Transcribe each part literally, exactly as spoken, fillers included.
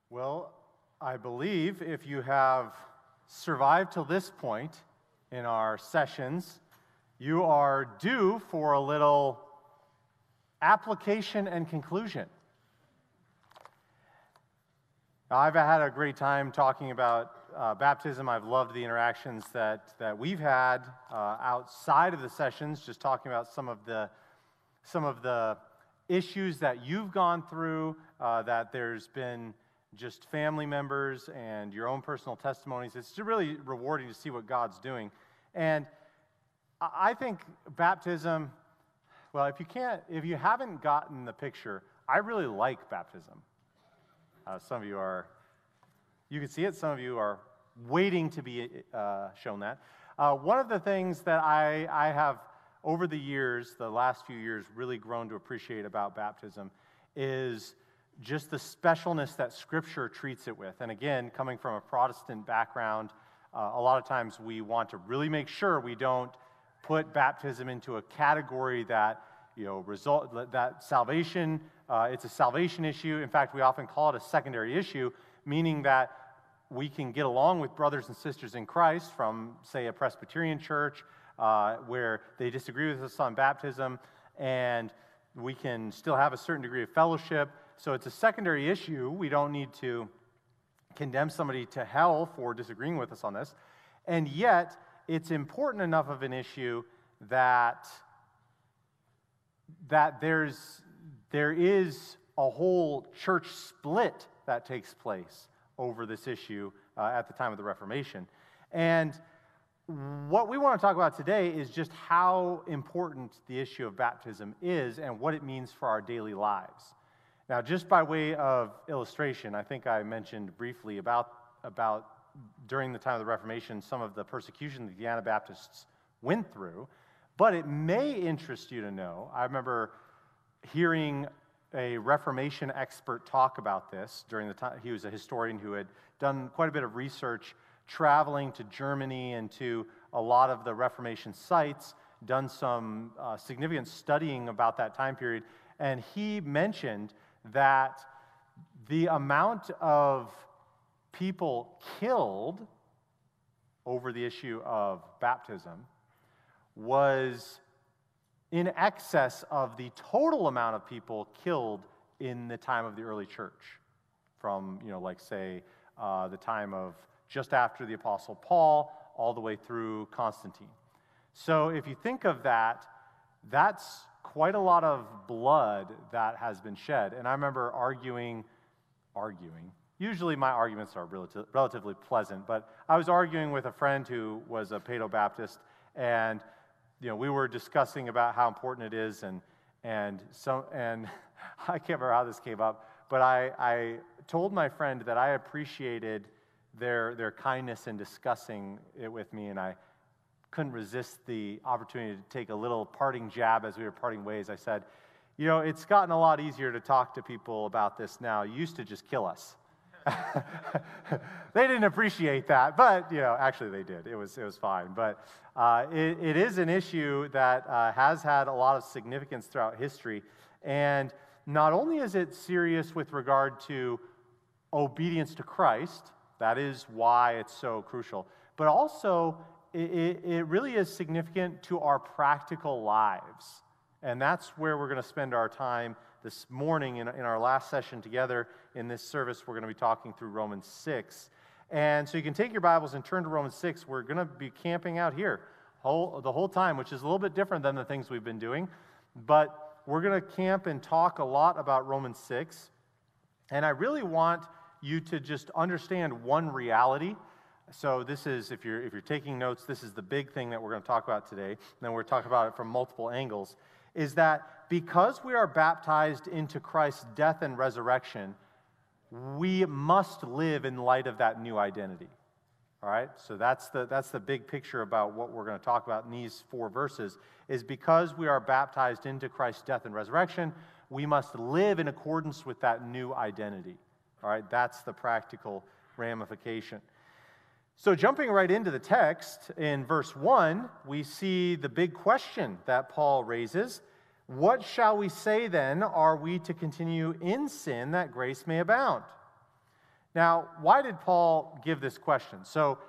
Well, I believe if you have survived till this point in our sessions, you are due for a little application and conclusion. Now, I've had a great time talking about uh, baptism. I've loved the interactions that, that we've had uh, outside of the sessions, just talking about some of the some of the issues that you've gone through, uh, that there's been just family members and your own personal testimonies. It's really rewarding to see what God's doing. And I think baptism, well, if you can't, if you haven't gotten the picture, I really like baptism. Uh, some of you are, you can see it, some of you are waiting to be uh, shown that. Uh, one of the things that I, I have, over the years, the last few years, really grown to appreciate about baptism is just the specialness that Scripture treats it with. And again, coming from a Protestant background, uh, a lot of times we want to really make sure we don't put baptism into a category that, you know, result that salvation, uh, it's a salvation issue. In fact, we often call it a secondary issue, meaning that we can get along with brothers and sisters in Christ from, say, a Presbyterian church uh, where they disagree with us on baptism, and we can still have a certain degree of fellowship. So it's a secondary issue. We don't need to condemn somebody to hell for disagreeing with us on this. And yet, it's important enough of an issue that, that there's, there is a whole church split that takes place over this issue uh, at the time of the Reformation. And what we want to talk about today is just how important the issue of baptism is and what it means for our daily lives. Now, just by way of illustration, I think I mentioned briefly about, about during the time of the Reformation, some of the persecution that the Anabaptists went through, but it may interest you to know, I remember hearing a Reformation expert talk about this during the time. He was a historian who had done quite a bit of research, traveling to Germany and to a lot of the Reformation sites, done some uh, significant studying about that time period, and he mentioned that the amount of people killed over the issue of baptism was in excess of the total amount of people killed in the time of the early church, from, you know, like, say, uh, the time of just after the Apostle Paul all the way through Constantine. So if you think of that, that's quite a lot of blood that has been shed. And I remember arguing, arguing. Usually my arguments are relative, relatively pleasant, but I was arguing with a friend who was a Paedo-Baptist, and you know, we were discussing about how important it is, and and so and I can't remember how this came up, but I, I told my friend that I appreciated their their kindness in discussing it with me, and I couldn't resist the opportunity to take a little parting jab as we were parting ways. I said, you know, it's gotten a lot easier to talk to people about this now. You used to just kill us. They didn't appreciate that, but, you know, actually they did. It was, it was fine. But uh, it, it is an issue that uh, has had a lot of significance throughout history. And not only is it serious with regard to obedience to Christ, that is why it's so crucial, but also It, it really is significant to our practical lives. And that's where we're going to spend our time this morning in, in our last session together in this service. We're going to be talking through Romans six. And so you can take your Bibles and turn to Romans six. We're going to be camping out here whole, the whole time, which is a little bit different than the things we've been doing. But we're going to camp and talk a lot about Romans six. And I really want you to just understand one reality. So this is, if you're if you're taking notes, this is the big thing that we're going to talk about today, and then we're going to talk about it from multiple angles, is that because we are baptized into Christ's death and resurrection, we must live in light of that new identity. All right? So that's the that's the big picture about what we're going to talk about in these four verses, is because we are baptized into Christ's death and resurrection, we must live in accordance with that new identity. All right? That's the practical ramification. So jumping right into the text, in verse one, we see the big question that Paul raises. What shall we say then? Are we to continue in sin that grace may abound? Now, why did Paul give this question? So,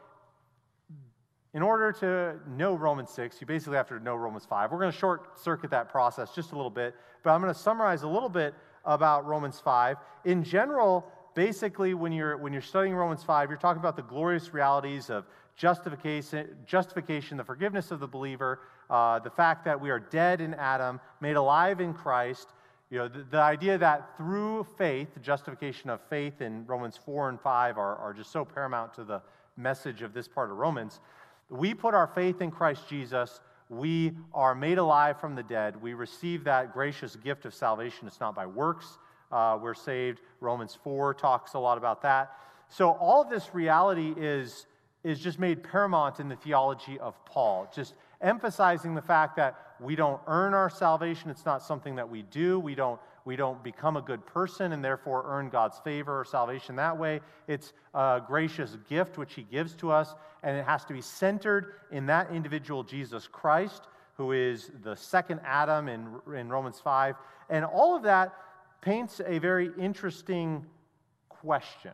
in order to know Romans six, you basically have to know Romans five. We're going to short circuit that process just a little bit, but I'm going to summarize a little bit about Romans five. In general, basically, when you're when you're studying Romans five, you're talking about the glorious realities of justification, justification, the forgiveness of the believer, uh, the fact that we are dead in Adam, made alive in Christ. You know, the, the idea that through faith, the justification of faith in Romans four and five are, are just so paramount to the message of this part of Romans. We put our faith in Christ Jesus. We are made alive from the dead. We receive that gracious gift of salvation. It's not by works. Uh, we're saved. Romans four talks a lot about that. So all of this reality is, is just made paramount in the theology of Paul, just emphasizing the fact that we don't earn our salvation. It's not something that we do. We don't, we don't become a good person and therefore earn God's favor or salvation that way. It's a gracious gift which he gives to us, and it has to be centered in that individual, Jesus Christ, who is the second Adam in, in Romans five. And all of that paints a very interesting question,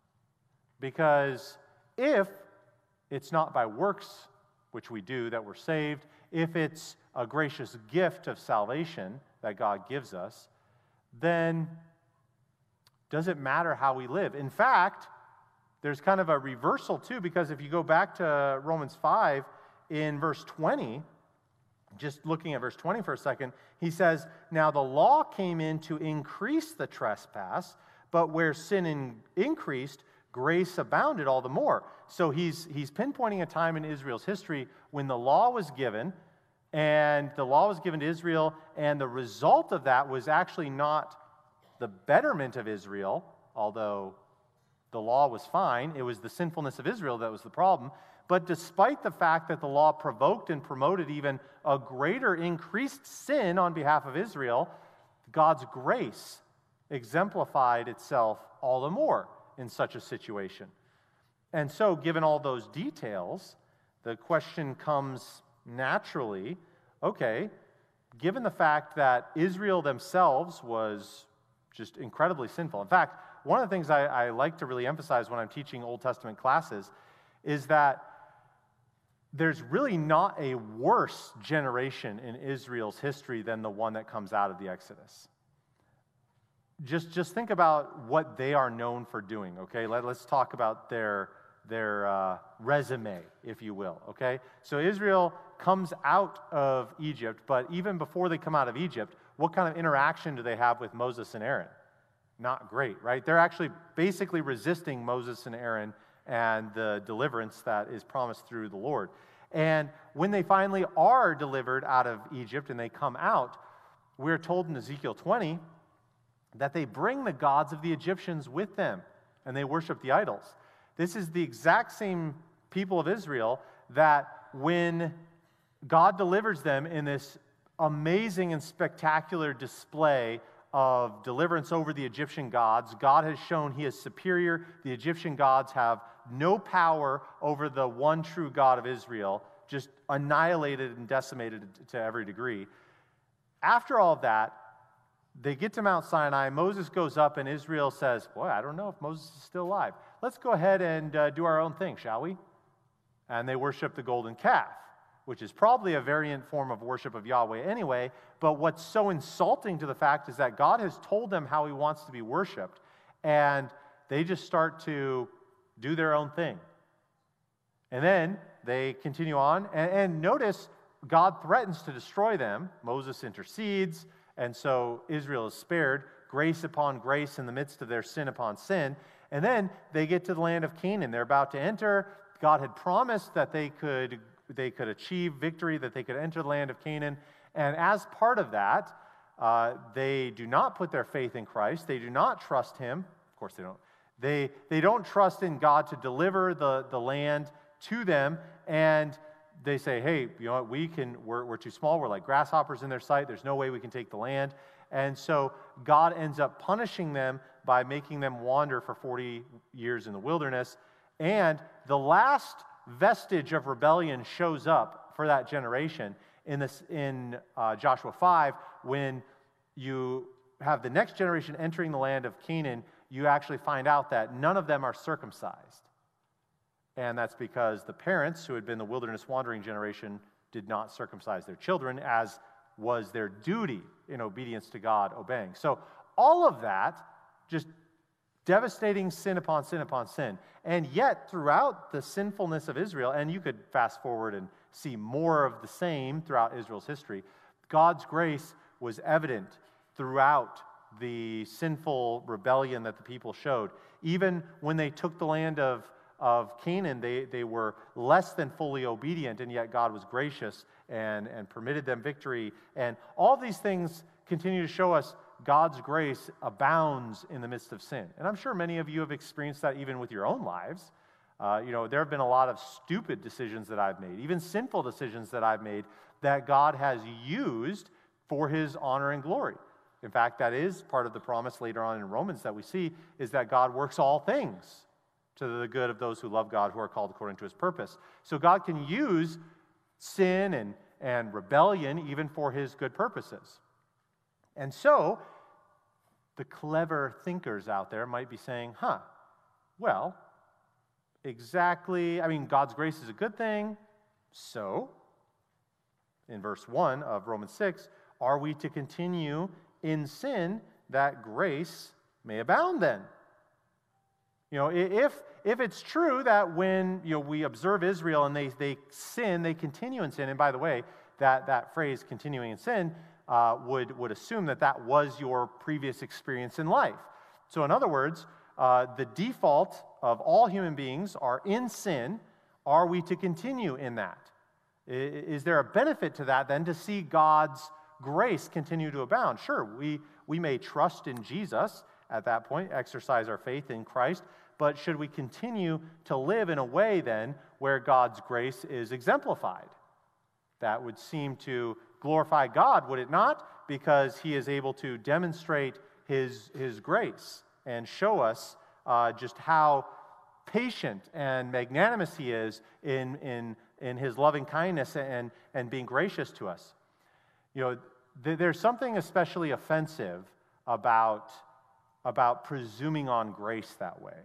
because if it's not by works, which we do, that we're saved, if it's a gracious gift of salvation that God gives us, then does it matter how we live? In fact, there's kind of a reversal too, because if you go back to Romans five in verse twenty, just looking at verse twenty for a second, he says, now the law came in to increase the trespass, but where sin in- increased, grace abounded all the more. So he's, he's pinpointing a time in Israel's history when the law was given, and the law was given to Israel, and the result of that was actually not the betterment of Israel, although the law was fine. It was the sinfulness of Israel that was the problem. But despite the fact that the law provoked and promoted even a greater increased sin on behalf of Israel, God's grace exemplified itself all the more in such a situation. And so, given all those details, the question comes naturally, okay, given the fact that Israel themselves was just incredibly sinful. In fact, one of the things I, I like to really emphasize when I'm teaching Old Testament classes is that there's really not a worse generation in Israel's history than the one that comes out of the Exodus. Just, just think about what they are known for doing, okay? Let, let's talk about their, their uh, resume, if you will, okay? So Israel comes out of Egypt, but even before they come out of Egypt, what kind of interaction do they have with Moses and Aaron? Not great, right? They're actually basically resisting Moses and Aaron and the deliverance that is promised through the Lord. And when they finally are delivered out of Egypt and they come out, we're told in Ezekiel twenty that they bring the gods of the Egyptians with them, and they worship the idols. This is the exact same people of Israel that when God delivers them in this amazing and spectacular display of deliverance over the Egyptian gods, God has shown he is superior. The Egyptian gods have no power over the one true God of Israel, just annihilated and decimated to every degree. After all of that, they get to Mount Sinai. Moses goes up, and Israel says, boy, I don't know if Moses is still alive. Let's go ahead and uh, do our own thing, shall we? And they worship the golden calf, which is probably a variant form of worship of Yahweh anyway. But what's so insulting to the fact is that God has told them how he wants to be worshiped, and they just start to do their own thing. And then they continue on, and, and notice God threatens to destroy them. Moses intercedes, and so Israel is spared, grace upon grace in the midst of their sin upon sin. And then they get to the land of Canaan. They're about to enter. God had promised that they could, they could achieve victory, that they could enter the land of Canaan. And as part of that, uh, they do not put their faith in Christ. They do not trust him. Of course they don't. They, they don't trust in God to deliver the, the land to them. And they say, hey, you know what, we can, we're, we're too small. We're like grasshoppers in their sight. There's no way we can take the land. And so God ends up punishing them by making them wander for forty years in the wilderness. And the last vestige of rebellion shows up for that generation in, this, in uh, Joshua five, when you have the next generation entering the land of Canaan. you actually find out that none of them are circumcised. And that's because the parents, who had been the wilderness wandering generation, did not circumcise their children, as was their duty in obedience to God, obeying. So all of that, just devastating sin upon sin upon sin. And yet, throughout the sinfulness of Israel, and you could fast forward and see more of the same throughout Israel's history, God's grace was evident throughout the sinful rebellion that the people showed. Even when they took the land of, of Canaan, they, they were less than fully obedient, and yet God was gracious and, and permitted them victory. And all these things continue to show us God's grace abounds in the midst of sin. And I'm sure many of you have experienced that even with your own lives. Uh, you know, there have been a lot of stupid decisions that I've made, even sinful decisions that I've made, that God has used for his honor and glory. In fact, that is part of the promise later on in Romans that we see, is that God works all things to the good of those who love God, who are called according to his purpose. So God can use sin and, and rebellion even for his good purposes. And so, the clever thinkers out there might be saying, huh, well, exactly, I mean, God's grace is a good thing, so, in verse one of Romans six, are we to continue in sin that grace may abound then? You know, if, if it's true that when, you know, we observe Israel and they, they sin, they continue in sin, and by the way, that, that phrase, continuing in sin, Uh, would, would assume that that was your previous experience in life. So in other words, uh, the default of all human beings are in sin. Are we to continue in that? Is there a benefit to that then to see God's grace continue to abound? Sure, we, we may trust in Jesus at that point, exercise our faith in Christ, but should we continue to live in a way then where God's grace is exemplified? That would seem to glorify God, would it not? Because he is able to demonstrate his, his grace and show us uh, just how patient and magnanimous he is in, in, in his loving kindness and, and being gracious to us. You know, th- there's something especially offensive about, about presuming on grace that way.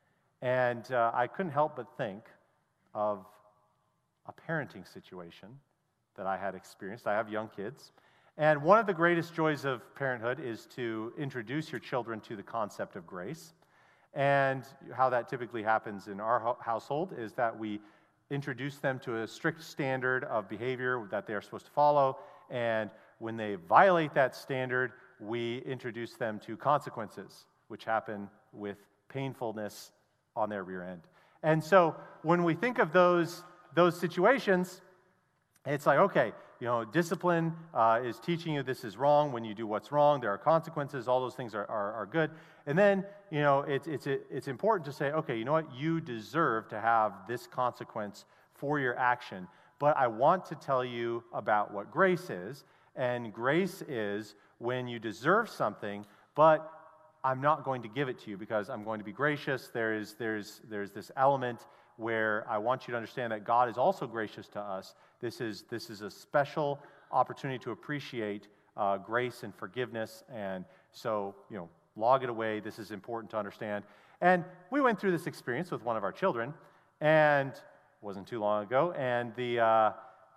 And uh, I couldn't help but think of a parenting situation that I had experienced. I have young kids. And one of the greatest joys of parenthood is to introduce your children to the concept of grace. And how that typically happens in our ho- household is that we introduce them to a strict standard of behavior that they are supposed to follow. And when they violate that standard, we introduce them to consequences, which happen with painfulness on their rear end. And so when we think of those, those situations, it's like, okay, you know, discipline uh, is teaching you this is wrong. When you do what's wrong, there are consequences. All those things are, are, are good. And then, you know, it's, it's, it's important to say, okay, you know what? You deserve to have this consequence for your action. But I want to tell you about what grace is. And grace is when you deserve something, but I'm not going to give it to you because I'm going to be gracious. There is, there's, there's this element where I want you to understand that God is also gracious to us. This is, this is a special opportunity to appreciate uh, grace and forgiveness, and so, you know, log it away. This is important to understand. And we went through this experience with one of our children, and it wasn't too long ago, and the, uh,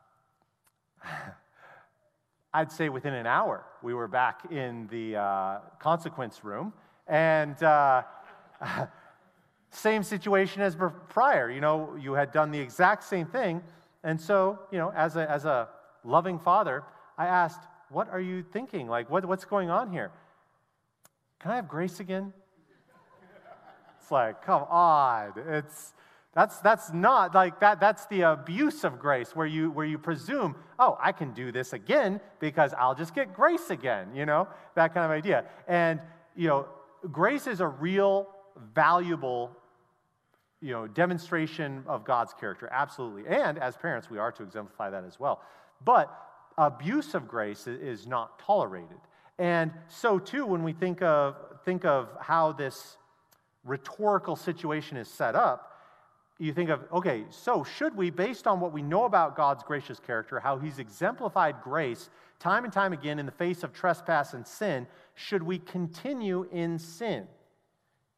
I'd say within an hour, we were back in the uh, consequence room, and uh, same situation as prior. You know, you had done the exact same thing. And so, you know, as a, as a loving father, I asked, what are you thinking? Like, what, what's going on here? Can I have grace again? It's like, come on. It's, that's, that's not, like, that. that's the abuse of grace, where you, where you presume, oh, I can do this again because I'll just get grace again, you know, that kind of idea. And, you know, grace is a real, valuable, you know, demonstration of God's character, absolutely. And as parents, we are to exemplify that as well. But abuse of grace is not tolerated. And so too, when we think of think of how this rhetorical situation is set up, you think of, okay, so should we, based on what we know about God's gracious character, how he's exemplified grace time and time again in the face of trespass and sin, should we continue in sin?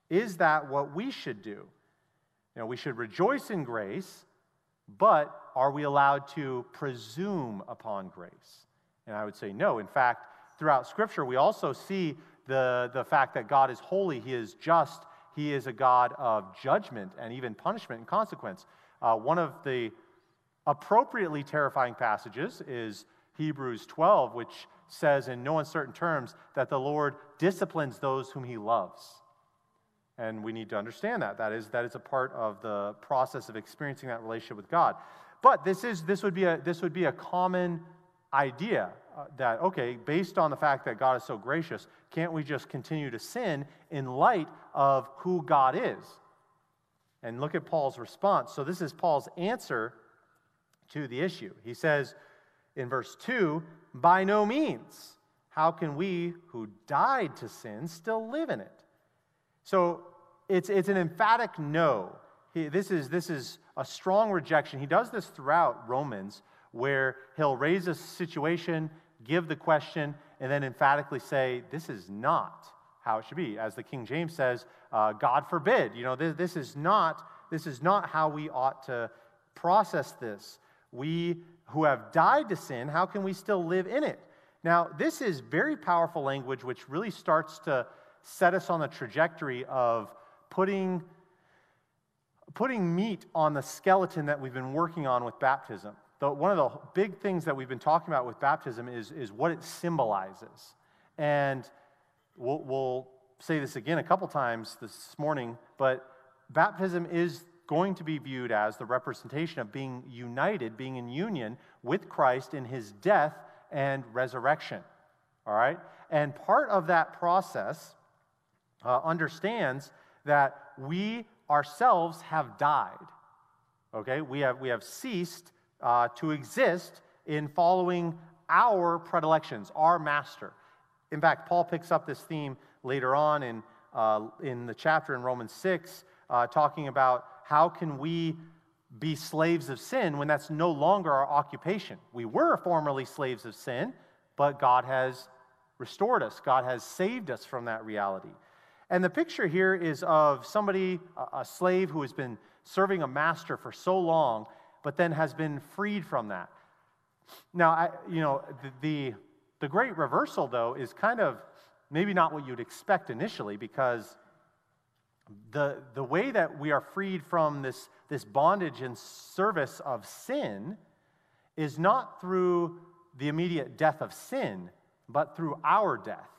Is that what we should do? You know, we should rejoice in grace, but are we allowed to presume upon grace? And I would say no. In fact, throughout Scripture, we also see the, the fact that God is holy, He is just, He is a God of judgment and even punishment and consequence. Uh, one of the appropriately terrifying passages is Hebrews twelve, which says in no uncertain terms that the Lord disciplines those whom He loves. And we need to understand that. That is, that is a part of the process of experiencing that relationship with God. But this is this would be a this would be a common idea uh, that, okay, based on the fact that God is so gracious, can't we just continue to sin in light of who God is? And look at Paul's response. So this is Paul's answer to the issue. He says in verse two, by no means. How can we who died to sin still live in it? So it's, it's an emphatic no. He, this is, this is a strong rejection. He does this throughout Romans, where he'll raise a situation, give the question, and then emphatically say, this is not how it should be. As the King James says, uh, God forbid. You know, this, this is not, this is not how we ought to process this. We who have died to sin, how can we still live in it? Now, this is very powerful language, which really starts to set us on the trajectory of putting, putting meat on the skeleton that we've been working on with baptism. The, one of the big things that we've been talking about with baptism is, is what it symbolizes. And we'll, we'll say this again a couple times this morning, but baptism is going to be viewed as the representation of being united, being in union with Christ in His death and resurrection. All right? And part of that process uh, understands that we ourselves have died. Okay? We have, we have ceased Uh, to exist in following our predilections, our master. In fact, Paul picks up this theme later on in, uh, in the chapter in Romans six, uh, talking about how can we be slaves of sin when that's no longer our occupation. We were formerly slaves of sin, but God has restored us. God has saved us from that reality. And the picture here is of somebody, a, a slave who has been serving a master for so long, but then has been freed from that. Now, I, you know, the, the the great reversal, though, is kind of maybe not what you'd expect initially, because the the way that we are freed from this, this bondage and service of sin is not through the immediate death of sin, but through our death.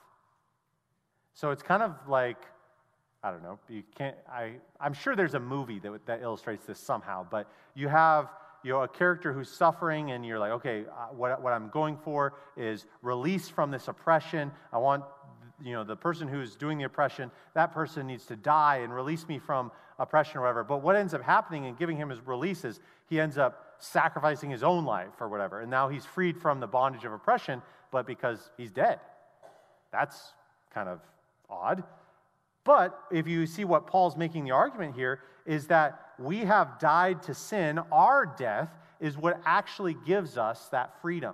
So it's kind of like, I don't know, you can't, I, I'm sure there's a movie that, that illustrates this somehow, but you have, you know, a character who's suffering and you're like, okay, uh, what, what I'm going for is release from this oppression. I want, you know, the person who's doing the oppression, that person needs to die and release me from oppression or whatever. But what ends up happening and giving him his release is he ends up sacrificing his own life or whatever, and now he's freed from the bondage of oppression, but because he's dead. That's kind of odd. But if you see what Paul's making the argument here, is that we have died to sin. Our death is what actually gives us that freedom.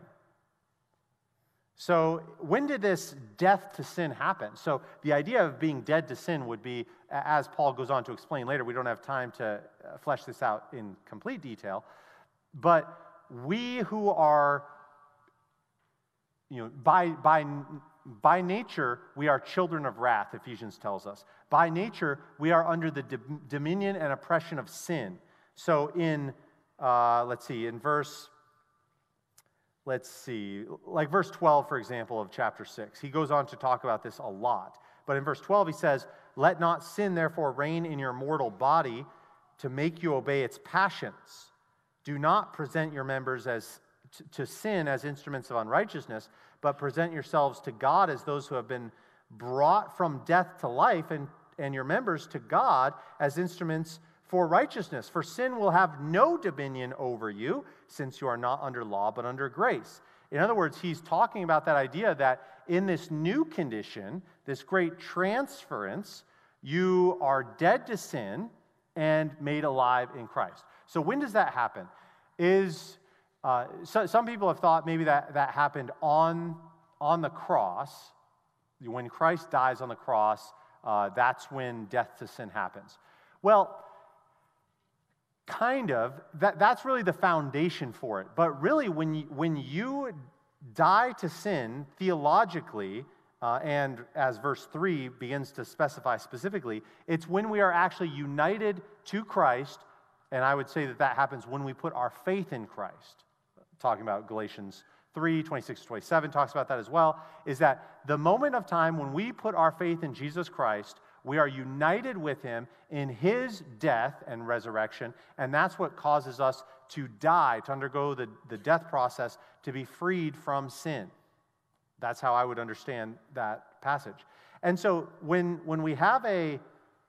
So when did this death to sin happen? So the idea of being dead to sin would be, as Paul goes on to explain later, we don't have time to flesh this out in complete detail, but we who are, you know, by by By nature, we are children of wrath, Ephesians tells us. By nature, we are under the d- dominion and oppression of sin. So in, uh, let's see, in verse, let's see, like verse twelve, for example, of chapter six, he goes on to talk about this a lot. But in verse twelve, he says, "Let not sin therefore reign in your mortal body to make you obey its passions. Do not present your members as t- to sin as instruments of unrighteousness, but present yourselves to God as those who have been brought from death to life, and, and your members to God as instruments for righteousness. For sin will have no dominion over you, since you are not under law, but under grace." In other words, he's talking about that idea that in this new condition, this great transference, you are dead to sin and made alive in Christ. So when does that happen? Is... Uh, so, some people have thought maybe that, that happened on, on the cross. When Christ dies on the cross, uh, that's when death to sin happens. Well, kind of. That, that's really the foundation for it. But really, when you, when you die to sin theologically, uh, and as verse three begins to specify specifically, it's when we are actually united to Christ, and I would say that that happens when we put our faith in Christ. Talking about Galatians three, twenty-six to twenty-seven talks about that as well, is that the moment of time when we put our faith in Jesus Christ, we are united with him in his death and resurrection, and that's what causes us to die, to undergo the, the death process, to be freed from sin. That's how I would understand that passage. And so when, when we have a,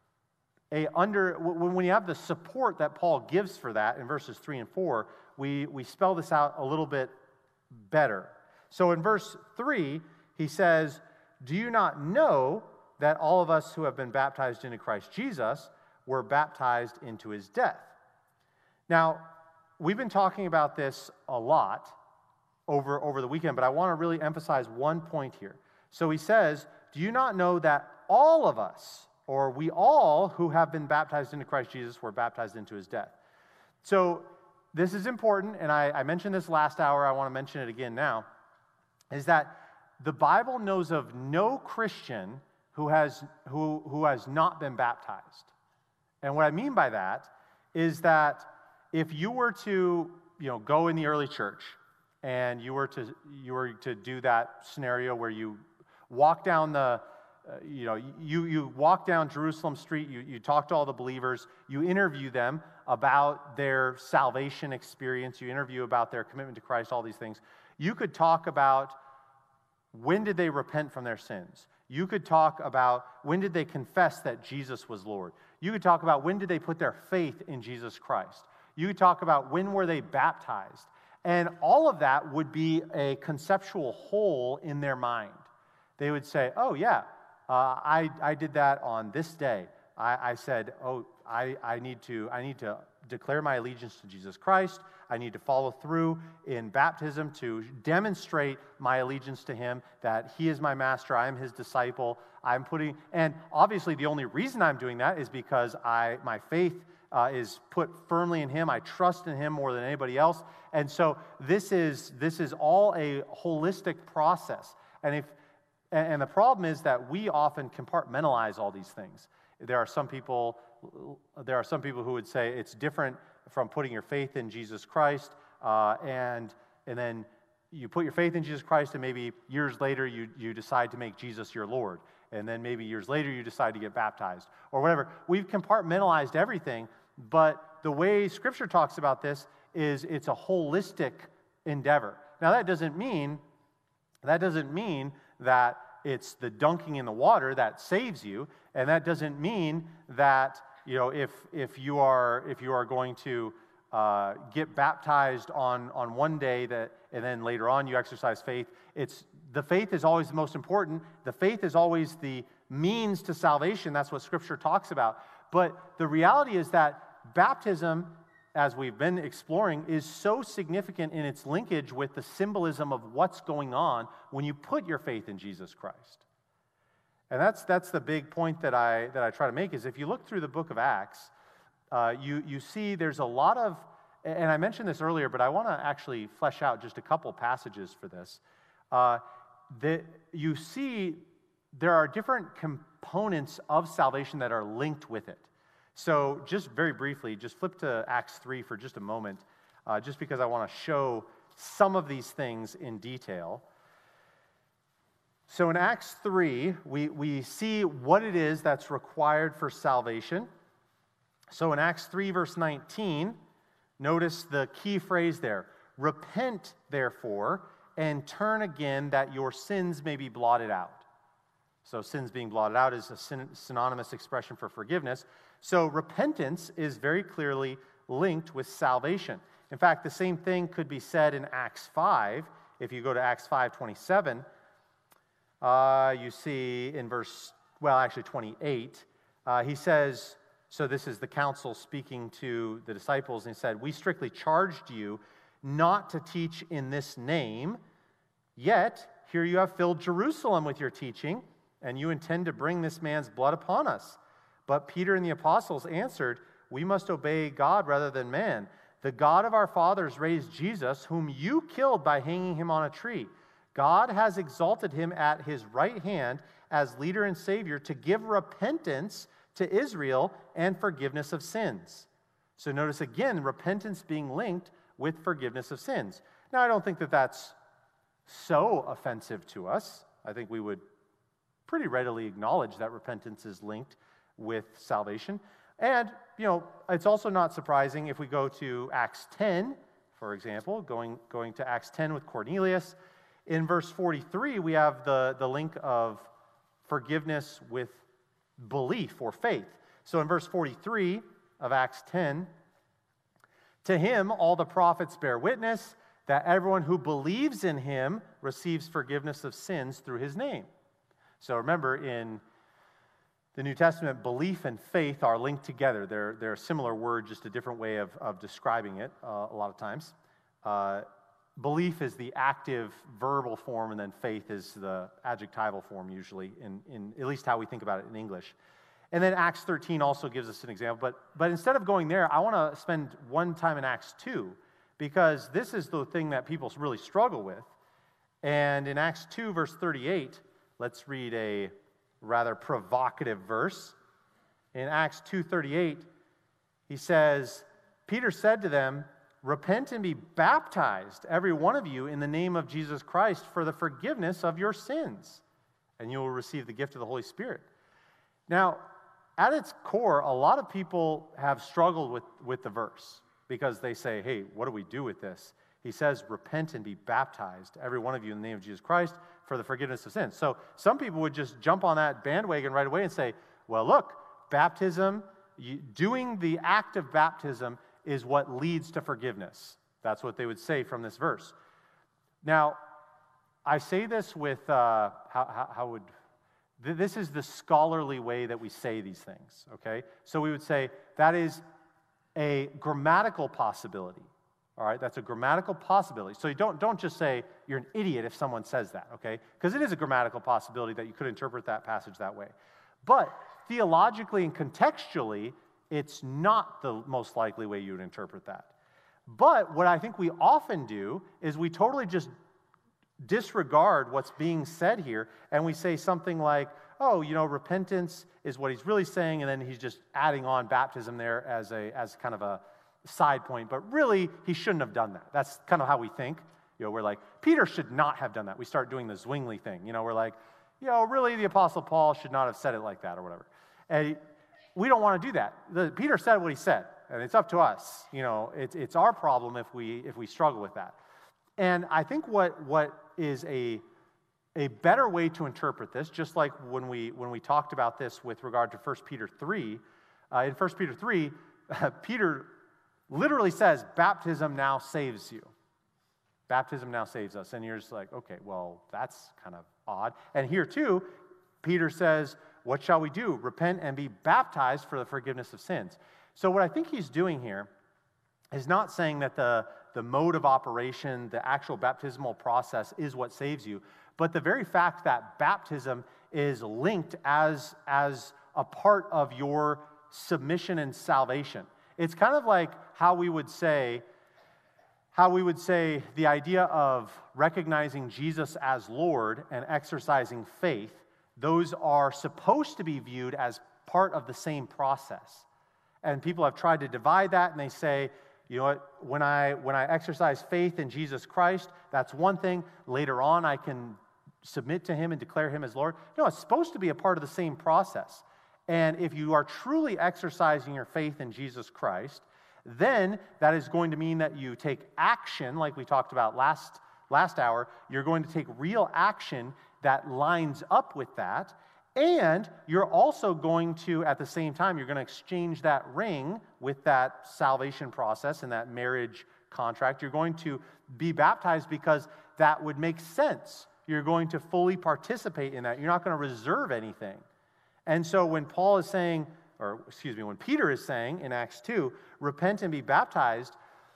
a under when we have the support that Paul gives for that in verses three and four, we, we spell this out a little bit better. So in verse three, he says, "Do you not know that all of us who have been baptized into Christ Jesus were baptized into his death?" Now, we've been talking about this a lot over, over the weekend, but I want to really emphasize one point here. So he says, "Do you not know that all of us, or we all who have been baptized into Christ Jesus, were baptized into his death?" So this is important, and I, I mentioned this last hour, I want to mention it again now, is that the Bible knows of no Christian who has, who, who has not been baptized. And what I mean by that is that if you were to, you know, go in the early church and you were to, you were to do that scenario where you walk down the, uh, you know, you, you walk down Jerusalem Street, you, you talk to all the believers, you interview them about their salvation experience, you interview about their commitment to Christ, all these things. You could talk about when did they repent from their sins. You could talk about when did they confess that Jesus was Lord. You could talk about when did they put their faith in Jesus Christ. You could talk about when were they baptized. And all of that would be a conceptual whole in their mind. They would say, oh yeah, uh, I, I did that on this day. I, I said, oh, I, I need to I need to declare my allegiance to Jesus Christ. I need to follow through in baptism to demonstrate my allegiance to him, that he is my master, I am his disciple. I'm putting, and obviously the only reason I'm doing that is because I my faith uh, is put firmly in him. I trust in him more than anybody else. And so this is this is all a holistic process. And if and the problem is that we often compartmentalize all these things. There are some people there are some people who would say it's different from putting your faith in Jesus Christ, uh, and and then you put your faith in Jesus Christ, and maybe years later you you decide to make Jesus your Lord, and then maybe years later you decide to get baptized or whatever. We've compartmentalized everything, but the way Scripture talks about this is it's a holistic endeavor. Now that doesn't mean that doesn't mean that it's the dunking in the water that saves you, and that doesn't mean that, you know, if if you are if you are going to uh, get baptized on on one day that and then later on you exercise faith. It's the faith is always the most important. The faith is always the means to salvation. That's what Scripture talks about. But the reality is that baptism, as we've been exploring, is so significant in its linkage with the symbolism of what's going on when you put your faith in Jesus Christ. And that's that's the big point that I that I try to make, is if you look through the book of Acts, uh, you you see there's a lot of, and I mentioned this earlier, but I want to actually flesh out just a couple passages for this. Uh, that you see there are different components of salvation that are linked with it. So just very briefly, just flip to Acts three for just a moment, uh, just because I want to show some of these things in detail. So in Acts three, we, we see what it is that's required for salvation. So in Acts three, verse nineteen, notice the key phrase there. Repent, therefore, and turn again, that your sins may be blotted out. So sins being blotted out is a syn- synonymous expression for forgiveness. So repentance is very clearly linked with salvation. In fact, the same thing could be said in Acts five. If you go to Acts five twenty-seven, uh, you see in verse, well, actually twenty-eight, uh, he says, so this is the council speaking to the disciples, and he said, "We strictly charged you not to teach in this name, yet here you have filled Jerusalem with your teaching, and you intend to bring this man's blood upon us." But Peter and the apostles answered, "We must obey God rather than man. The God of our fathers raised Jesus, whom you killed by hanging him on a tree. God has exalted him at his right hand as leader and savior to give repentance to Israel and forgiveness of sins." So notice again, repentance being linked with forgiveness of sins. Now, I don't think that that's so offensive to us. I think we would pretty readily acknowledge that repentance is linked with salvation. And, you know, it's also not surprising if we go to Acts ten, for example, going, going to Acts ten with Cornelius. In verse forty-three, we have the, the link of forgiveness with belief or faith. So in verse forty-three of Acts ten, "To him all the prophets bear witness that everyone who believes in him receives forgiveness of sins through his name." So remember, in the New Testament, belief and faith are linked together. They're, they're a similar word, just a different way of, of describing it uh, a lot of times. Uh, belief is the active verbal form, and then faith is the adjectival form usually, in, in at least how we think about it in English. And then Acts thirteen also gives us an example. But, but instead of going there, I want to spend one time in Acts two, because this is the thing that people really struggle with. And in Acts two, verse thirty-eight, let's read a rather provocative verse. In Acts two thirty-eight, he says, "Peter said to them, 'Repent and be baptized, every one of you, in the name of Jesus Christ for the forgiveness of your sins, and you will receive the gift of the Holy Spirit.'" Now, at its core, a lot of people have struggled with, with the verse because they say, "Hey, what do we do with this?" He says, "Repent and be baptized, every one of you, in the name of Jesus Christ for the forgiveness of sins." So some people would just jump on that bandwagon right away and say, well, look, baptism, you, doing the act of baptism is what leads to forgiveness. That's what they would say from this verse. Now, I say this with, uh, how, how, how would, th- this is the scholarly way that we say these things, okay? So we would say that is a grammatical possibility. All right, that's a grammatical possibility. So you don't, don't just say you're an idiot if someone says that, okay? Because it is a grammatical possibility that you could interpret that passage that way. But theologically and contextually, it's not the most likely way you would interpret that. But what I think we often do is we totally just disregard what's being said here, and we say something like, oh, you know, repentance is what he's really saying, and then he's just adding on baptism there as a as kind of a side point, but really, he shouldn't have done that. That's kind of how we think. You know, we're like, Peter should not have done that. We start doing the Zwingli thing. You know, we're like, you know, really, the Apostle Paul should not have said it like that or whatever. And we don't want to do that. The, Peter said what he said, and it's up to us. You know, it's it's our problem if we if we struggle with that. And I think what what is a a better way to interpret this, just like when we when we talked about this with regard to First Peter three, uh, in First Peter three, uh, Peter literally says, baptism now saves you. Baptism now saves us. And you're just like, okay, well, that's kind of odd. And here too, Peter says, what shall we do? Repent and be baptized for the forgiveness of sins. So what I think he's doing here is not saying that the, the mode of operation, the actual baptismal process is what saves you, but the very fact that baptism is linked as, as a part of your submission and salvation. It's kind of like how we would say, how we would say the idea of recognizing Jesus as Lord and exercising faith, those are supposed to be viewed as part of the same process. And people have tried to divide that, and they say, you know what, when I when I exercise faith in Jesus Christ, that's one thing. Later on, I can submit to him and declare him as Lord. No, it's supposed to be a part of the same process. And if you are truly exercising your faith in Jesus Christ, then that is going to mean that you take action, like we talked about last, last hour. You're going to take real action that lines up with that. And you're also going to, at the same time, you're going to exchange that ring with that salvation process and that marriage contract. You're going to be baptized because that would make sense. You're going to fully participate in that. You're not going to reserve anything. And so when Paul is saying, or excuse me, when Peter is saying in Acts two, repent and be baptized,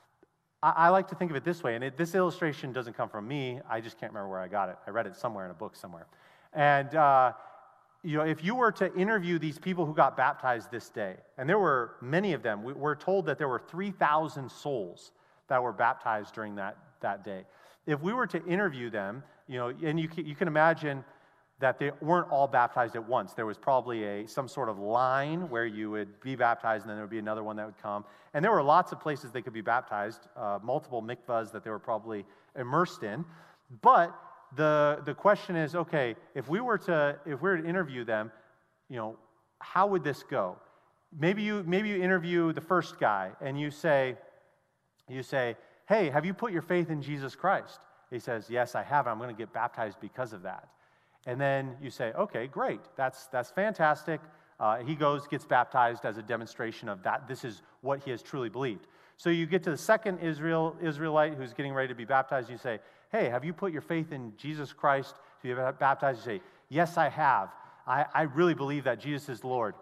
I, I like to think of it this way, and it, this illustration doesn't come from me. I just can't remember where I got it. I read it somewhere in a book somewhere. And uh, you know, if you were to interview these people who got baptized this day, and there were many of them, we, we're told that there were three thousand souls that were baptized during that, that day. If we were to interview them, you know, and you can, you can imagine that they weren't all baptized at once. There was probably a some sort of line where you would be baptized, and then there would be another one that would come. And there were lots of places they could be baptized, uh, multiple mikvahs that they were probably immersed in. But the the question is, okay, if we were to if we were to interview them, you know, how would this go? Maybe you maybe you interview the first guy, and you say, you say, hey, have you put your faith in Jesus Christ? He says, yes, I have. I'm going to get baptized because of that. And then you say, okay, great. That's that's fantastic. Uh, he goes, gets baptized as a demonstration of that. This is what he has truly believed. So you get to the second Israel Israelite who's getting ready to be baptized. You say, hey, have you put your faith in Jesus Christ to be baptized? You say, yes, I have. I, I really believe that Jesus is Lord.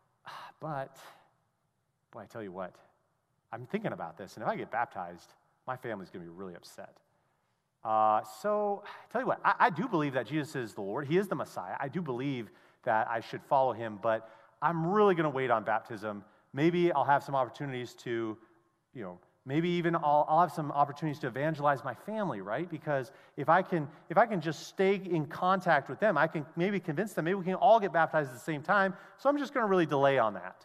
But, boy, I tell you what, I'm thinking about this, and if I get baptized, my family's going to be really upset. Uh, so, I tell you what, I, I do believe that Jesus is the Lord. He is the Messiah. I do believe that I should follow him, but I'm really going to wait on baptism. Maybe I'll have some opportunities to, you know, maybe even I'll, I'll have some opportunities to evangelize my family, right? Because if I can, if I can just stay in contact with them, I can maybe convince them. Maybe we can all get baptized at the same time. So I'm just going to really delay on that.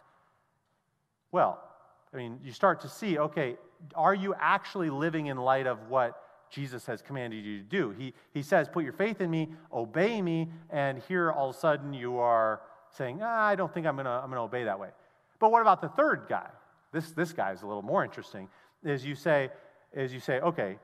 Well, I mean, you start to see, okay, are you actually living in light of what Jesus has commanded you to do? He, he says, put your faith in me, obey me, and here all of a sudden you are saying, ah, I don't think I'm going to I'm going to obey that way. But what about the third guy? This, this guy is a little more interesting. Is you say, is you say, okay,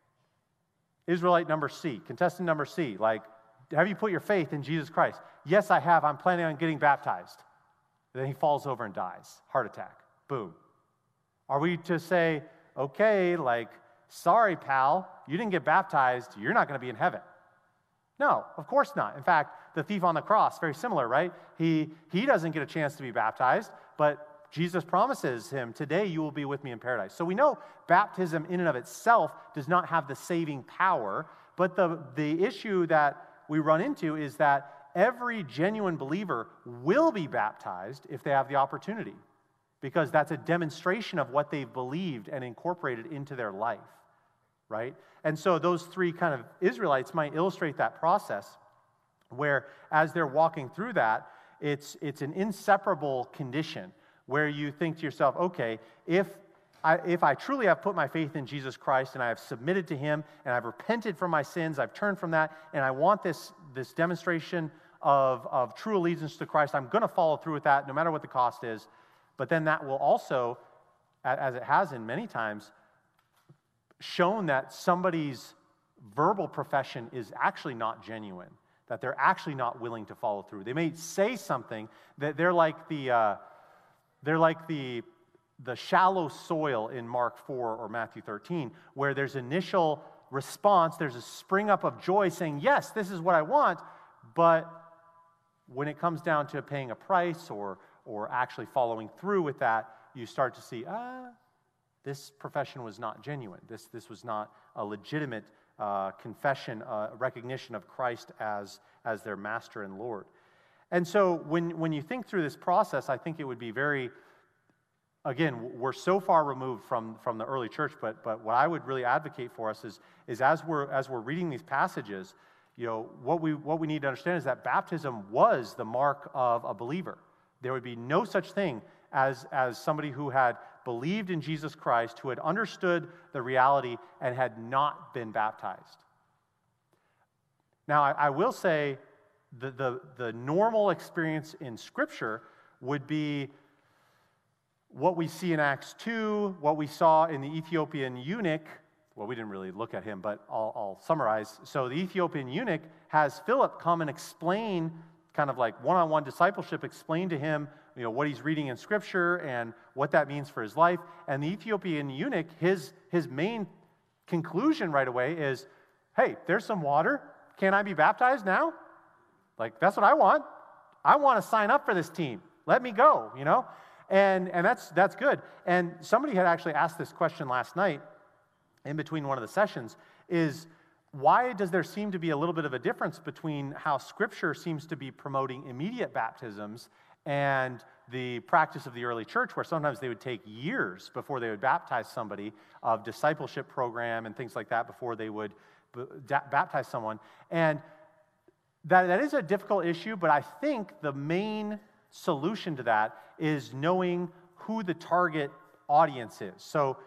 Israelite number C, contestant number C, like, have you put your faith in Jesus Christ? Yes, I have. I'm planning on getting baptized. And then he falls over and dies. Heart attack. Boom. Are we to say, okay, like, sorry, pal, you didn't get baptized, you're not going to be in heaven? No, of course not. In fact, the thief on the cross, very similar, right? He, he doesn't get a chance to be baptized, but Jesus promises him, today you will be with me in paradise. So we know baptism in and of itself does not have the saving power, but the, the issue that we run into is that every genuine believer will be baptized if they have the opportunity, because that's a demonstration of what they've believed and incorporated into their life, right? And so those three kind of Israelites might illustrate that process where as they're walking through that, it's, it's an inseparable condition where you think to yourself, okay, if I, if I truly have put my faith in Jesus Christ and I have submitted to him and I've repented from my sins, I've turned from that, and I want this, this demonstration of, of true allegiance to Christ, I'm going to follow through with that no matter what the cost is. But then that will also, as it has in many times, shown that somebody's verbal profession is actually not genuine, that they're actually not willing to follow through. They may say something that they're like the uh, they're like the the shallow soil in Mark four or Matthew thirteen, where there's initial response, there's a spring up of joy saying, yes, this is what I want, but when it comes down to paying a price or or actually following through with that, you start to see, ah, this profession was not genuine. This, this was not a legitimate uh, confession, uh, recognition of Christ as, as their master and Lord. And so when, when you think through this process, I think it would be very, again, we're so far removed from, from the early church, but, but what I would really advocate for us is, is as we're, as we're reading these passages, you know, what we, what we need to understand is that baptism was the mark of a believer. There would be no such thing as, as somebody who had believed in Jesus Christ, who had understood the reality and had not been baptized. Now, I, I will say the, the, the normal experience in Scripture would be what we see in Acts two, what we saw in the Ethiopian eunuch. Well, we didn't really look at him, but I'll, I'll summarize. So the Ethiopian eunuch has Philip come and explain, kind of like one-on-one discipleship, explain to him, you know, what he's reading in Scripture and what that means for his life. And the Ethiopian eunuch, his, his main conclusion right away is, hey, there's some water. Can I be baptized now? Like, that's what I want. I want to sign up for this team. Let me go, you know? And, and that's, that's good. And somebody had actually asked this question last night in between one of the sessions, is why does there seem to be a little bit of a difference between how Scripture seems to be promoting immediate baptisms and the practice of the early church, where sometimes they would take years before they would baptize somebody, of discipleship program and things like that before they would b- baptize someone? And that, that is a difficult issue, but I think the main solution to that is knowing who the target audience is. So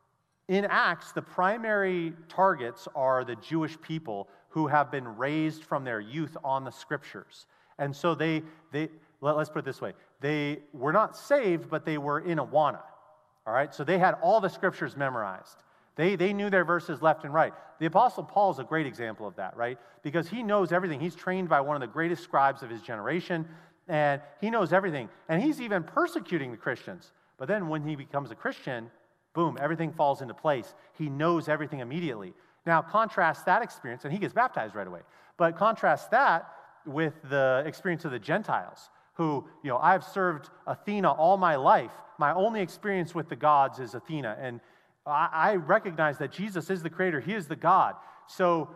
in Acts, the primary targets are the Jewish people who have been raised from their youth on the Scriptures. And so they, they let, let's put it this way, they were not saved, but they were in Awana, all right? So they had all the Scriptures memorized. They, they knew their verses left and right. The Apostle Paul is a great example of that, right? Because he knows everything. He's trained by one of the greatest scribes of his generation, and he knows everything. And he's even persecuting the Christians. But then when he becomes a Christian, boom, everything falls into place. He knows everything immediately. Now, contrast that experience, and he gets baptized right away. But contrast that with the experience of the Gentiles, who, you know, I've served Athena all my life. My only experience with the gods is Athena. And I, I recognize that Jesus is the creator. He is the God. So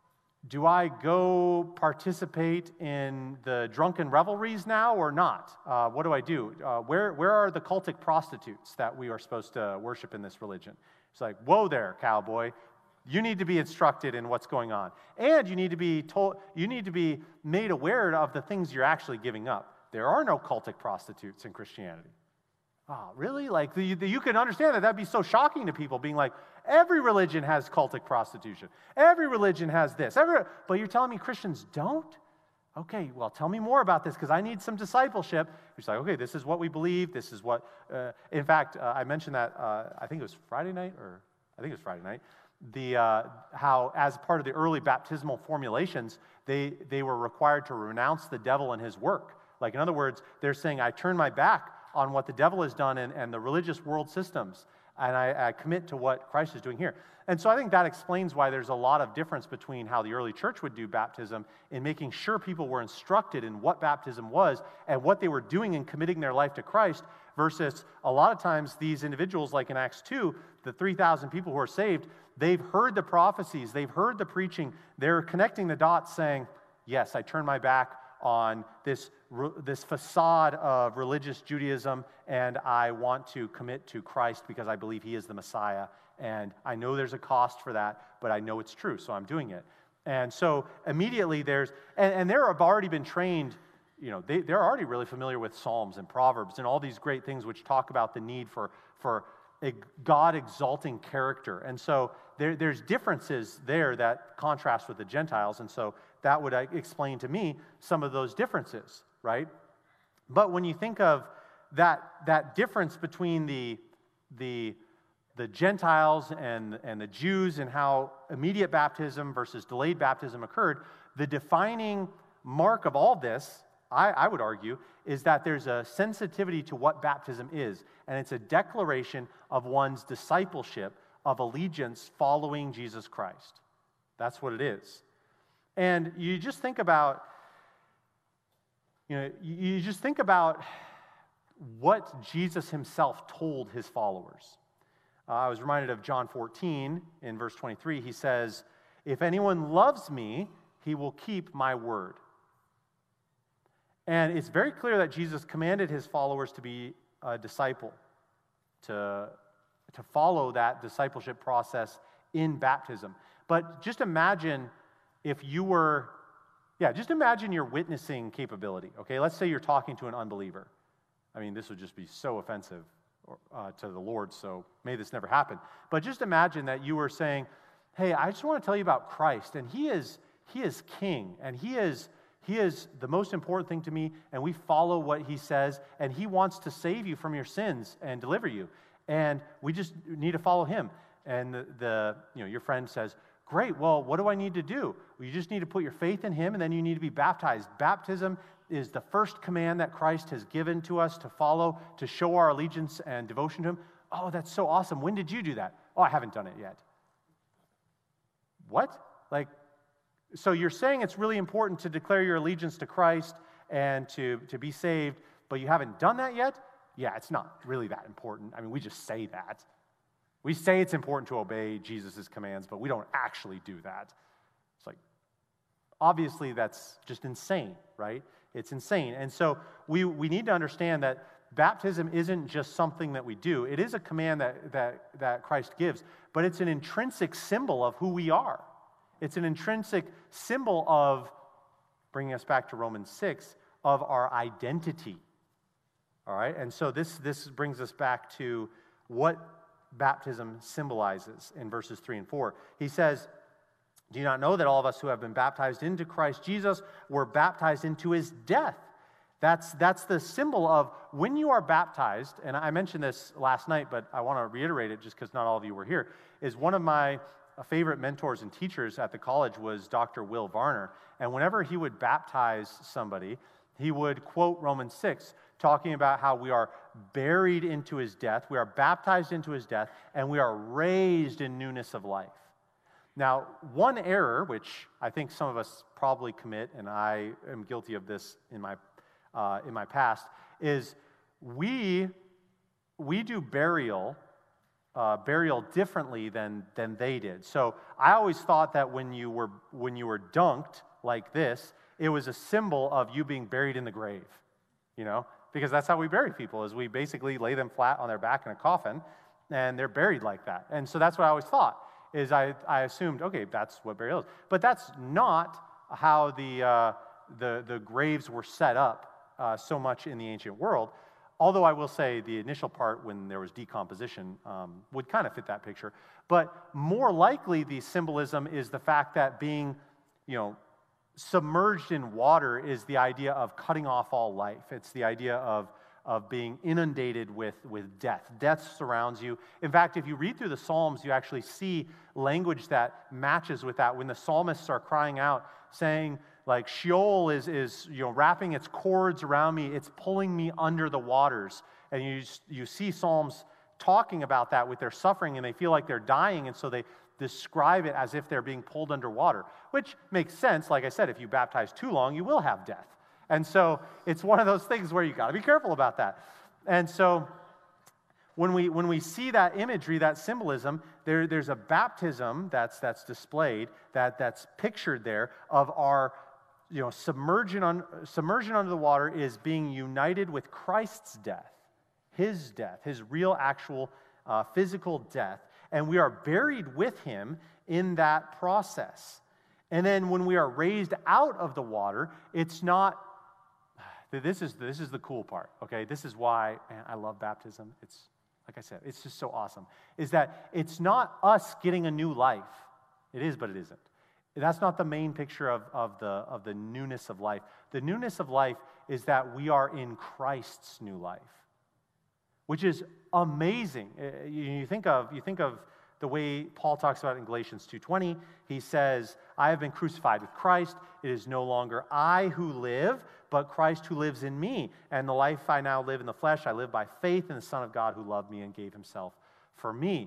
do I go participate in the drunken revelries now or not? Uh, what do I do? Uh, where, where are the cultic prostitutes that we are supposed to worship in this religion? It's like, whoa there, cowboy. You need to be instructed in what's going on. And you need to be told, you need to be made aware of the things you're actually giving up. There are no cultic prostitutes in Christianity. Oh, really? Like, the, the, you can understand that that'd be so shocking to people, being like, every religion has cultic prostitution. Every religion has this. Every, but you're telling me Christians don't? Okay, well, tell me more about this, because I need some discipleship. You're like, okay, this is what we believe. This is what, uh, in fact, uh, I mentioned that, uh, I think it was Friday night, or I think it was Friday night, the uh, how as part of the early baptismal formulations, they, they were required to renounce the devil and his work. Like, in other words, they're saying, I turn my back on what the devil has done and, and the religious world systems, and I, I commit to what Christ is doing here. And so I think that explains why there's a lot of difference between how the early church would do baptism in making sure people were instructed in what baptism was and what they were doing in committing their life to Christ, versus a lot of times these individuals, like in Acts two, the three thousand people who are saved, they've heard the prophecies, they've heard the preaching, they're connecting the dots saying, yes, I turn my back on this, this facade of religious Judaism, and I want to commit to Christ because I believe he is the Messiah, and I know there's a cost for that, but I know it's true, so I'm doing it. And so immediately there's, and, and they have already been trained, you know, they, they're already really familiar with Psalms and Proverbs and all these great things which talk about the need for, for a God-exalting character. And so there, there's differences there that contrast with the Gentiles, and so that would explain to me some of those differences, right? But when you think of that, that difference between the, the, the Gentiles and, and the Jews and how immediate baptism versus delayed baptism occurred, the defining mark of all this, I, I would argue, is that there's a sensitivity to what baptism is, and it's a declaration of one's discipleship, of allegiance following Jesus Christ. That's what it is. And you just think about, you know, you just think about what Jesus himself told his followers. Uh, I was reminded of John fourteen in verse twenty-three. He says, if anyone loves me, he will keep my word. And it's very clear that Jesus commanded his followers to be a disciple, to, to follow that discipleship process in baptism. But just imagine if you were, yeah, just imagine your witnessing capability, okay? Let's say you're talking to an unbeliever. I mean, this would just be so offensive uh, to the Lord, so may this never happen. But just imagine that you were saying, hey, I just want to tell you about Christ, and he is, he is king, and he is, he is the most important thing to me, and we follow what he says, and he wants to save you from your sins and deliver you, and we just need to follow him. And the, the you know, your friend says, great, well, what do I need to do? Well, you just need to put your faith in him, and then you need to be baptized. Baptism is the first command that Christ has given to us to follow, to show our allegiance and devotion to him. Oh, that's so awesome. When did you do that? Oh, I haven't done it yet. What? Like, so you're saying it's really important to declare your allegiance to Christ and to, to be saved, but you haven't done that yet? Yeah, it's not really that important. I mean, we just say that. We say it's important to obey Jesus' commands, but we don't actually do that. It's like, obviously that's just insane, right? It's insane. And so we, we need to understand that baptism isn't just something that we do. It is a command that, that, that Christ gives, but it's an intrinsic symbol of who we are. It's an intrinsic symbol of, bringing us back to Romans six, of our identity. All right? And so this, this brings us back to what baptism symbolizes in verses three and four. He says, do you not know that all of us who have been baptized into Christ Jesus were baptized into his death? That's, that's the symbol of when you are baptized, and I mentioned this last night, but I want to reiterate it just because not all of you were here, is one of my favorite mentors and teachers at the college was Doctor Will Varner. And whenever he would baptize somebody, he would quote Romans six, talking about how we are buried into his death, we are baptized into his death, and we are raised in newness of life. Now, one error, which I think some of us probably commit, and I am guilty of this in my uh, in my past, is we we do burial uh, burial differently than than they did. So I always thought that when you were when you were dunked like this, it was a symbol of you being buried in the grave, you know, because that's how we bury people, is we basically lay them flat on their back in a coffin, and they're buried like that. And so that's what I always thought, is I, I assumed, okay, that's what burial is. But that's not how the, uh, the, the graves were set up uh, so much in the ancient world, although I will say the initial part when there was decomposition um, would kind of fit that picture. But more likely the symbolism is the fact that being, you know, submerged in water is the idea of cutting off all life. It's the idea of, of being inundated with, with death. Death surrounds you. In fact, if you read through the Psalms, you actually see language that matches with that. When the psalmists are crying out, saying, like, Sheol is, is you know, wrapping its cords around me, it's pulling me under the waters. And you, you see Psalms talking about that with their suffering, and they feel like they're dying, and so they describe it as if they're being pulled underwater, which makes sense. Like I said, if you baptize too long, you will have death. And so it's one of those things where you got to be careful about that. And so when we when we see that imagery, that symbolism, there, there's a baptism that's that's displayed, that that's pictured there of our, you know, submersion on submersion under the water is being united with Christ's death, his death, his real, actual, uh, physical death. And we are buried with him in that process. And then when we are raised out of the water, it's not, this is, this is the cool part, okay? This is why, man, I love baptism. It's, like I said, it's just so awesome. Is that it's not us getting a new life. It is, but it isn't. That's not the main picture of, of, the, of the newness of life. The newness of life is that we are in Christ's new life, which is amazing. You think of you think of the way Paul talks about it in Galatians two twenty. He says, I have been crucified with Christ. It is no longer I who live, but Christ who lives in me. And the life I now live in the flesh, I live by faith in the Son of God who loved me and gave himself for me.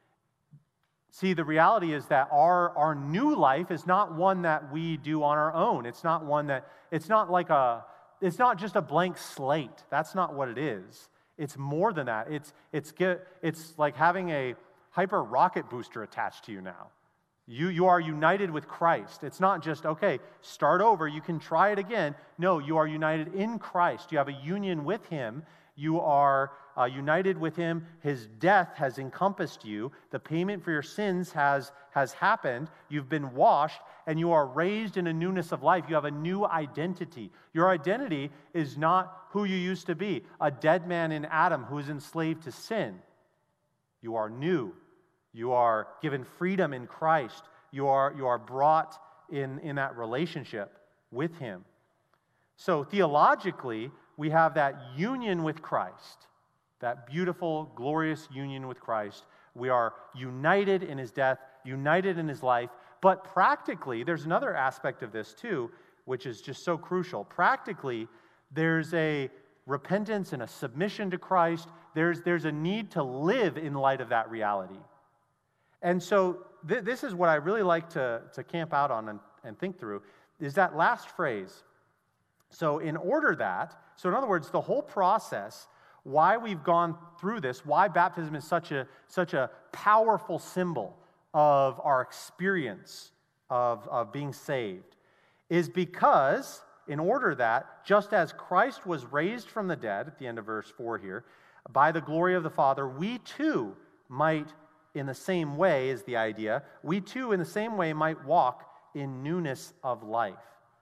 See, the reality is that our, our new life is not one that we do on our own. It's not one that, it's not like a, it's not just a blank slate. That's not what it is. It's more than that. It's, it's, get, it's like having a hyper rocket booster attached to you now. You, you are united with Christ. It's not just, okay, start over, you can try it again. No, you are united in Christ. You have a union with him. You are uh, united with him. His death has encompassed you. The payment for your sins has, has happened. You've been washed, and you are raised in a newness of life. You have a new identity. Your identity is not who you used to be, a dead man in Adam who is enslaved to sin. You are new. You are given freedom in Christ. You are, you are brought in, in that relationship with him. So theologically, we have that union with Christ, that beautiful, glorious union with Christ. We are united in his death, united in his life. But practically, there's another aspect of this too, which is just so crucial. Practically, there's a repentance and a submission to Christ. There's, there's a need to live in light of that reality. And so th- this is what I really like to, to camp out on and, and think through, is that last phrase. So in order that, so in other words, the whole process, why we've gone through this, why baptism is such a, such a powerful symbol of our experience of, of being saved is because, in order that, just as Christ was raised from the dead, at the end of verse four here, by the glory of the Father, we too might, in the same way is the idea, we too in the same way might walk in newness of life.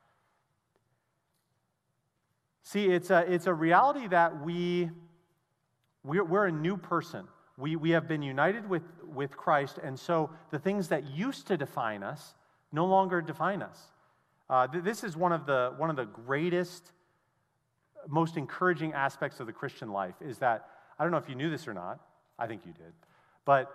See, it's a, it's a reality that we, we're, we're a new person. We, we have been united with, with Christ, and so the things that used to define us no longer define us. Uh, th- this is one of the one of the greatest, most encouraging aspects of the Christian life is that, I don't know if you knew this or not, I think you did, but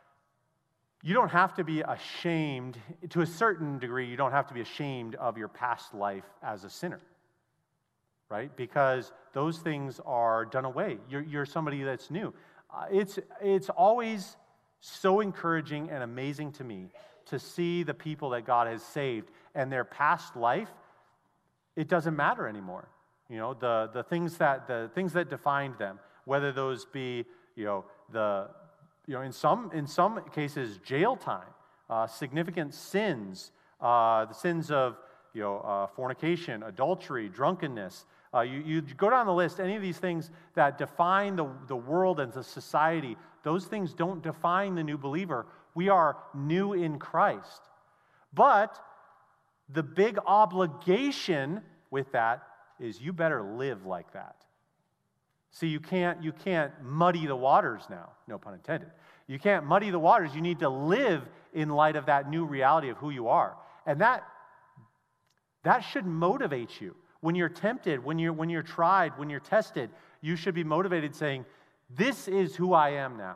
you don't have to be ashamed, to a certain degree, you don't have to be ashamed of your past life as a sinner, right? Because those things are done away. You're, you're somebody that's new. Uh, it's, it's always so encouraging and amazing to me to see the people that God has saved and their past life, it doesn't matter anymore. You know, the, the things that the things that defined them, whether those be, you know, the you know, in some in some cases jail time, uh, significant sins, uh, the sins of you know uh, fornication, adultery, drunkenness. Uh, you, you go down the list, any of these things that define the, the world and the society, those things don't define the new believer. We are new in Christ. But the big obligation with that is you better live like that. See, you can't, you can't muddy the waters now, no pun intended. You can't muddy the waters. You need to live in light of that new reality of who you are. And that, that should motivate you. When you're tempted, when you're, when you're tried, when you're tested, you should be motivated saying, this is who I am now.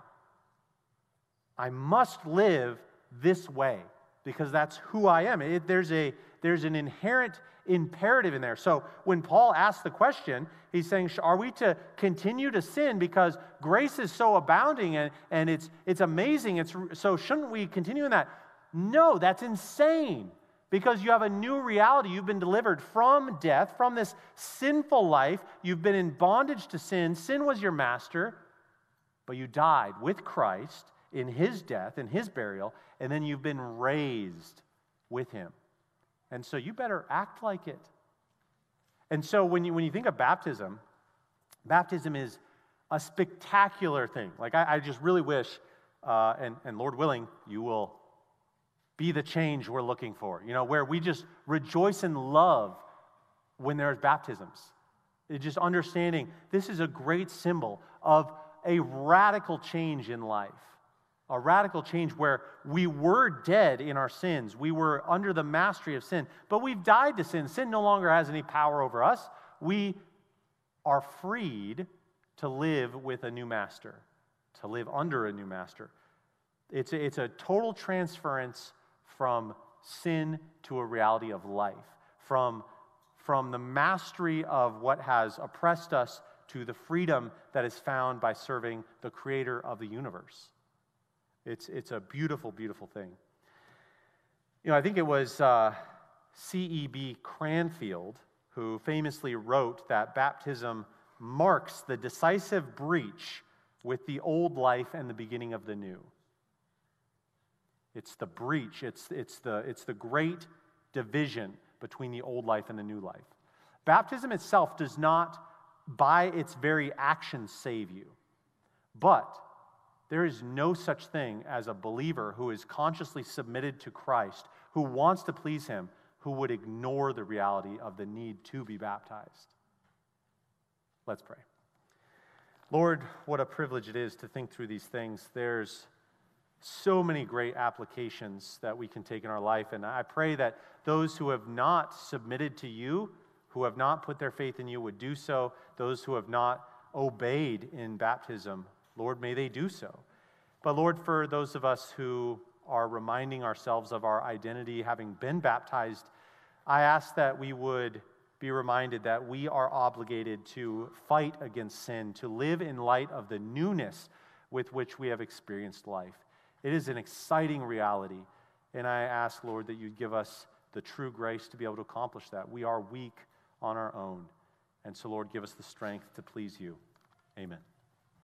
I must live this way because that's who I am. It, there's, a, there's an inherent imperative in there. So when Paul asks the question, he's saying, are we to continue to sin because grace is so abounding and, and it's, it's amazing, it's, so shouldn't we continue in that? No, that's insane. Because you have a new reality. You've been delivered from death, from this sinful life. You've been in bondage to sin. Sin was your master, but you died with Christ in his death, in his burial, and then you've been raised with him. And so you better act like it. And so when you, when you think of baptism, baptism is a spectacular thing. Like I, I just really wish, uh, and, and Lord willing, you will be the change we're looking for, you know, where we just rejoice in love when there's baptisms. It's just understanding this is a great symbol of a radical change in life, a radical change where we were dead in our sins. We were under the mastery of sin, but we've died to sin. Sin no longer has any power over us. We are freed to live with a new master, to live under a new master. It's a, it's a total transference from sin to a reality of life, from, from the mastery of what has oppressed us to the freedom that is found by serving the creator of the universe. It's, it's a beautiful, beautiful thing. You know, I think it was uh, C E B Cranfield who famously wrote that baptism marks the decisive breach with the old life and the beginning of the new. It's the breach, it's, it's, the, it's the great division between the old life and the new life. Baptism itself does not, by its very actions, save you. But there is no such thing as a believer who is consciously submitted to Christ, who wants to please him, who would ignore the reality of the need to be baptized. Let's pray. Lord, what a privilege it is to think through these things. There's so many great applications that we can take in our life, and I pray that those who have not submitted to you, who have not put their faith in you, would do so. Those who have not obeyed in baptism, Lord, may they do so. But Lord, for those of us who are reminding ourselves of our identity having been baptized, I ask that we would be reminded that we are obligated to fight against sin, to live in light of the newness with which we have experienced life. It is an exciting reality, and I ask, Lord, that you'd give us the true grace to be able to accomplish that. We are weak on our own, and so, Lord, give us the strength to please you. Amen.